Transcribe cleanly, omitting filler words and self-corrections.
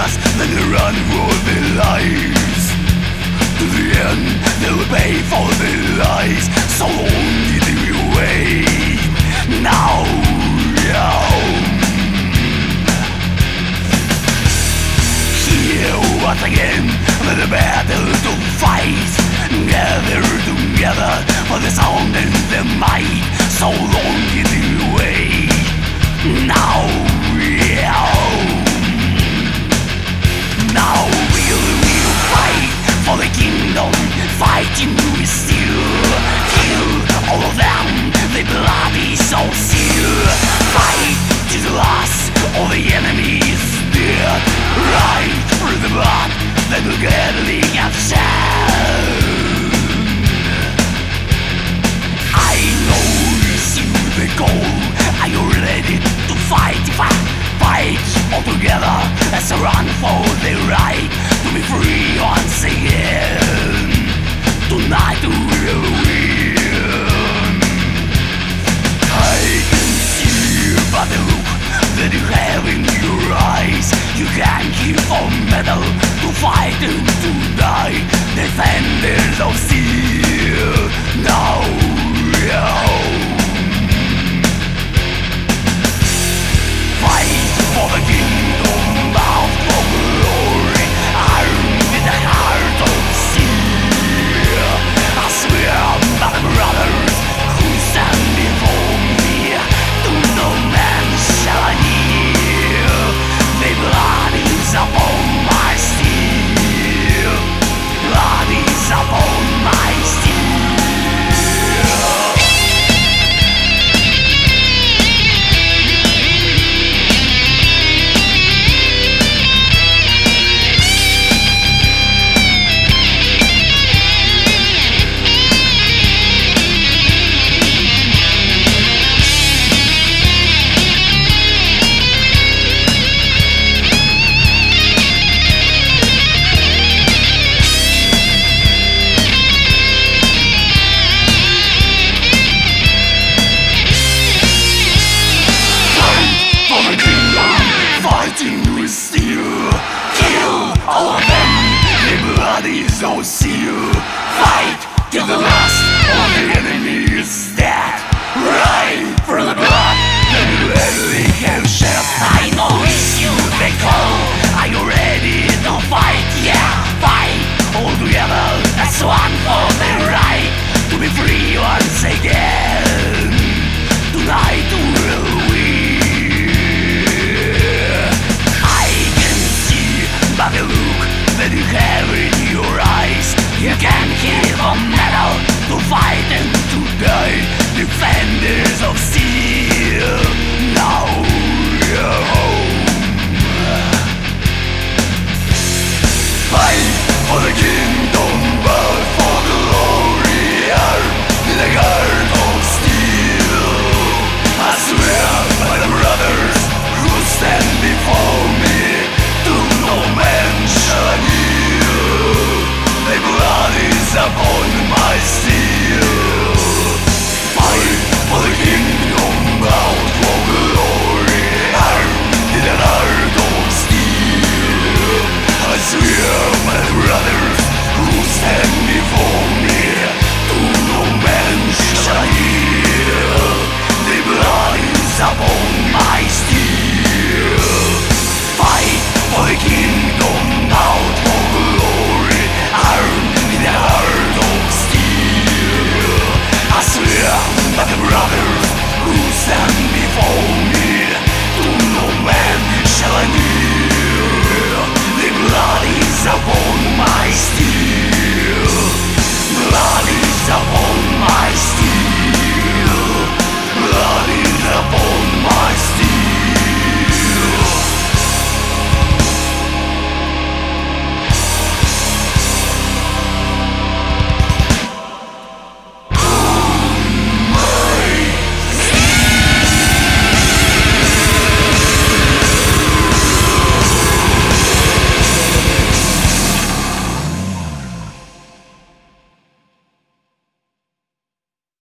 us, then they run for their lives. To the end, they will pay for their lies. So long did we wait. Now, here once again, with a battle to fight. Gathered together for the sound and the might. So long did we wait. Now, now we'll fight for the kingdom, fighting we still kill all of them, the bloody so seal. Fight to the last, all the enemies dead. Right through the blood that will gladly have shed. I know it's you the goal. Are you ready to fight? Fight all together as a run for the right to be free once again. Tonight we will win. I can see by the look that you have in your eyes. You can keep on metal to fight and to die. Defenders of steel. Now, fight for the kingdom, bound for glory, armed with the heart of steel. I swear by the brothers who stand before me, to no man shall I kneel. The blood is upon my steel. Blood is upon my steel. So seal, fight to the last, all the enemy is dead. Right for the blood that you gladly have shed. I know it's you they call. Are you ready to fight? Yeah, fight all together as one for the right to be free once again. Tonight we'll win. I can see by the look that you have in your eyes. You can keep on metal to fight and to die. Defenders of steel. Now you're home. Fight for the kingdom, but for glory, in the heart of steel. I swear by the brothers who stand before me, to no man shall I kneel. The blood is upon my steel.